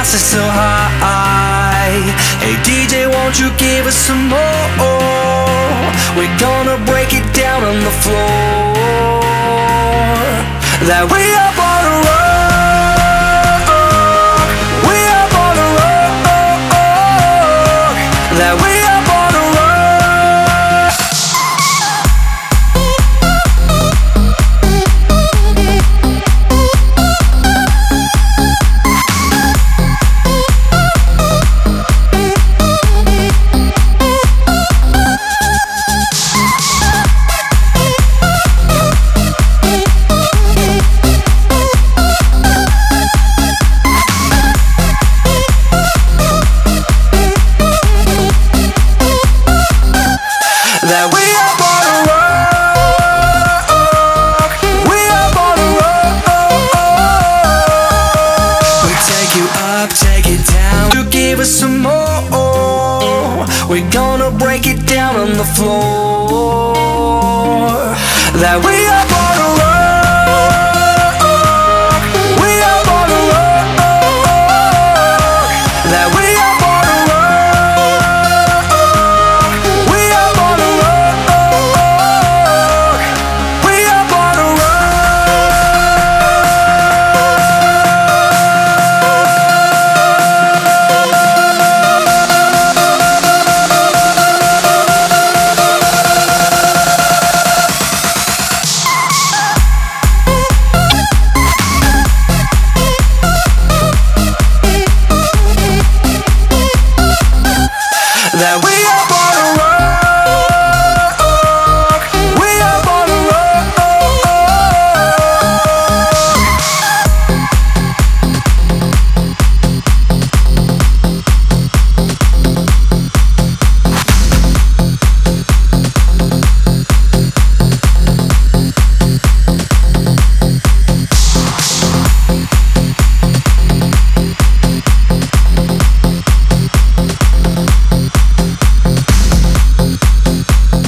glasses so high. Hey DJ, won't you give us some more? We're gonna break it down on the floor. That we are born to rock. We are born to rock. That we are born to rock. That we are born to rock. We are born to rock. We take you up, take it down. You give us some more. We're gonna break it down on the floor. That we